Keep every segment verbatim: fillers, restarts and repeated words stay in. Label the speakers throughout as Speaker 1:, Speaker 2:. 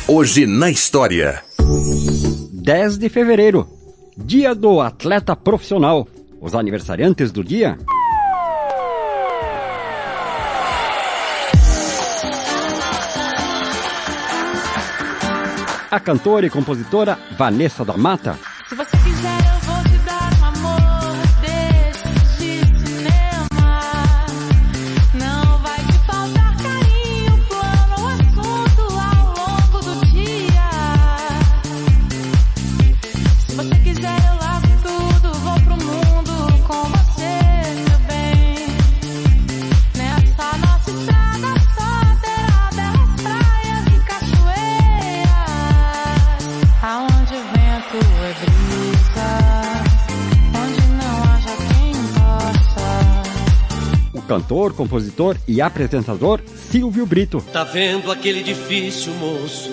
Speaker 1: Hoje na história.
Speaker 2: dez de fevereiro, dia do atleta profissional. Os aniversariantes do dia: a cantora e compositora Vanessa da Mata.
Speaker 3: Se você quiser, eu vou te dar um amor desses de cinema. Não vai te faltar carinho, plano ou assunto ao longo do dia. Se você quiser, eu largo tudo, vou pro mundo com você, meu bem. Nessa nossa estrada só terá belas praias e cachoeiras, aonde o vento é brisa, onde não haja quem possa.
Speaker 2: O cantor, compositor e apresentador Silvio Brito.
Speaker 4: Tá vendo aquele edifício, moço?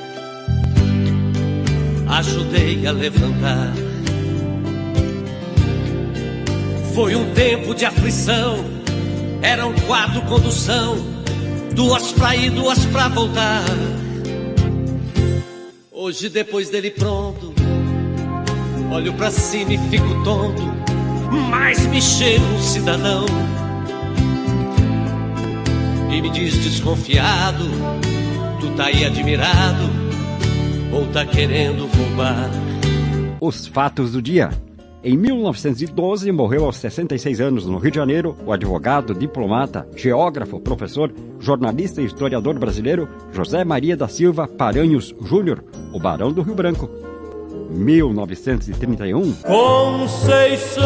Speaker 4: Ajudei a levantar. Foi um tempo de aflição. Eram quatro condução, duas pra ir, duas pra voltar. Hoje, depois dele pronto, olho pra cima e fico tonto, mas me chego um cidadão e me diz desconfiado: tu tá aí admirado ou tá querendo roubar?
Speaker 2: Os fatos do dia. Em mil novecentos e doze, morreu aos sessenta e seis anos no Rio de Janeiro o advogado, diplomata, geógrafo, professor, jornalista e historiador brasileiro José Maria da Silva Paranhos Júnior, o Barão do Rio Branco. mil novecentos e trinta e um.
Speaker 5: Conceição,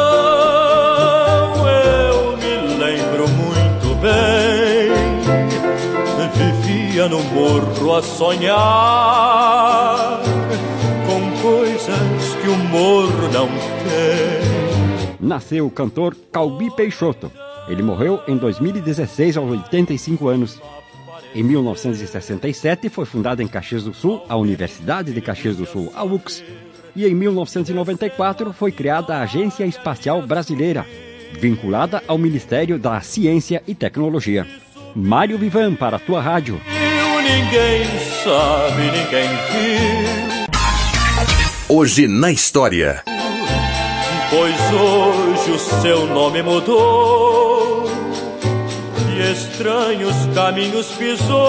Speaker 5: eu me lembro muito bem. Vivia no morro a sonhar com coisas que o morro não tem.
Speaker 2: Nasceu o cantor Calbi Peixoto. Ele morreu em dois mil e dezesseis aos oitenta e cinco anos. Em mil novecentos e sessenta e sete foi fundada em Caxias do Sul a Universidade de Caxias do Sul, a U C S. E em mil novecentos e noventa e quatro foi criada a Agência Espacial Brasileira, vinculada ao Ministério da Ciência e Tecnologia. Mário Vivan para a tua rádio.
Speaker 5: Ninguém sabe, ninguém viu.
Speaker 1: Hoje na história.
Speaker 5: Pois hoje o seu nome mudou e estranhos caminhos pisou.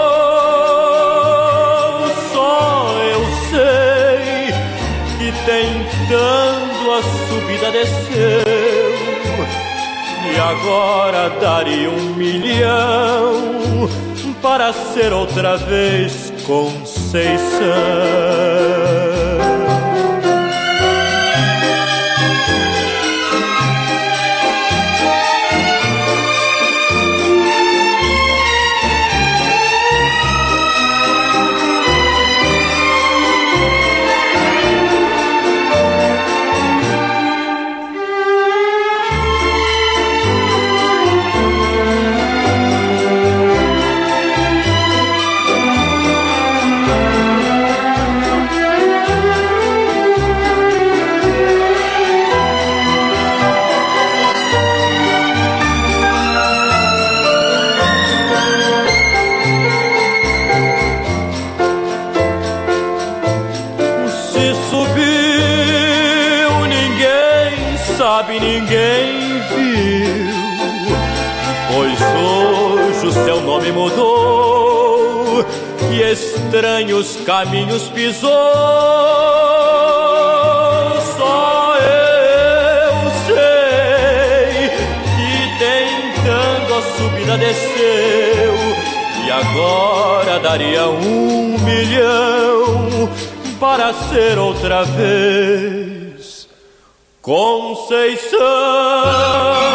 Speaker 5: Só eu sei que tentando a subida desceu, e agora daria um milhão para ser outra vez Conceição. Sabe, ninguém viu, pois hoje o seu nome mudou e estranhos caminhos pisou. Só eu sei que tentando a subida desceu, e agora daria um milhão para ser outra vez Conceição.